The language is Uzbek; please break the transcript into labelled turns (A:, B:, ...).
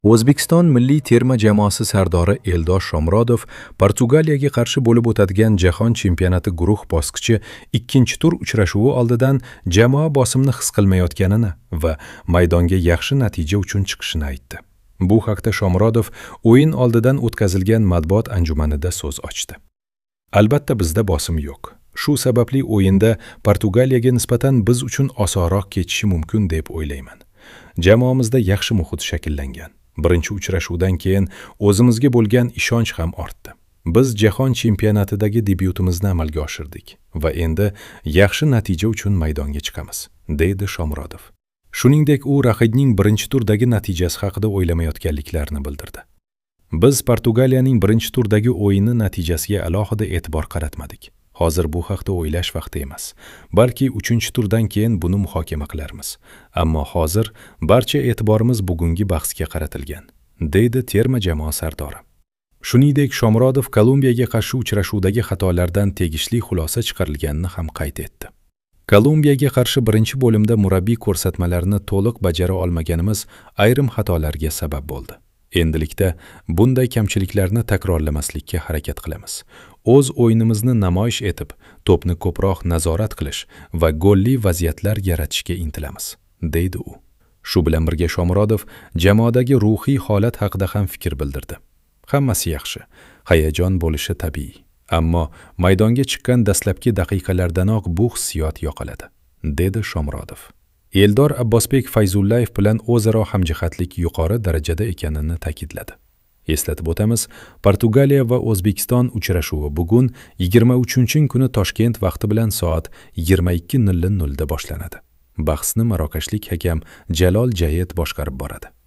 A: O'zbekiston milliy terma jamoasi sardori Eldor Shomurodov Portugaliyaga qarshi bo'lib o'tadigan Jahon chempionati guruh bosqichi ikkinchi tur uchrashuvi oldidan jamoa bosimni his qilmayotganini va maydonga yaxshi natija uchun chiqishini aytdi. Bu haqda Shomurodov o'yin oldidan o'tkazilgan matbuot anjumanida so'z ochdi. Albatta bizda bosim yo'q. Shu sababli o'yinda Portugaliyaga nisbatan biz uchun osonroq kechishi mumkin deb o'ylayman. Jamoamizda yaxshi muhit shakllangan. Birinchi uchrashuvdan keyin o'zimizga bo'lgan ishonch ham ortdi. Biz Jahon chempionatidagi debyutimizni amalga oshirdik va endi yaxshi natija uchun maydonga chiqamiz, deydi Shomurodov. Shuningdek, u raqibning birinchi turdagi natijasi haqida o'ylamayotganliklarini bildirdi. Biz Portugaliyaning birinchi turdagi o'yini natijasiga alohida e'tibor qaratmadik. Hozir bu haqda o'ylash vaqti emas. Balki 3-turdan keyin buni muhokama qilarmiz. Ammo hozir barcha e'tiborimiz bugungi bahsga qaratilgan, deydi terma jamoa sardori. Shuningdek, Shomurodov Kolumbiyaga qarshi uchrashuvdagi xatolardan tegishli xulosa chiqarilganini ham qayd etdi. Kolumbiyaga qarshi birinchi bo'limda murabbiy ko'rsatmalarini to'liq bajara olmaganimiz ayrim xatolarga sabab bo'ldi. Endilikda bunday kamchiliklarni takrorlamaslikka harakat qilamiz. O'z o'yinimizni namoyish etib, to'pni ko'proq nazorat qilish va golli vaziyatlar yaratishga intilamiz, deydi u. Shu bilan birga Shomurodov jamoadagi ruhiy holat haqida ham fikr bildirdi. Hammasi yaxshi, hayajon bo'lishi tabiiy. Ammo maydonga chiqqan dastlabki daqiqalardanoq bu hissiyot yo'qoladi, dedi Shomurodov. Eldor Abbosbek Fayzullayev bilan o'zaro hamjihatlik yuqori darajada ekanini ta'kidladi. Eslatib o'tamiz, Portugaliya va O'zbekiston uchrashuvi bugun 23-kuni Toshkent vaqti bilan soat 22:00 da boshlanadi. Bahsni marokashlik hakam Jalol Jayet boshqarib boradi.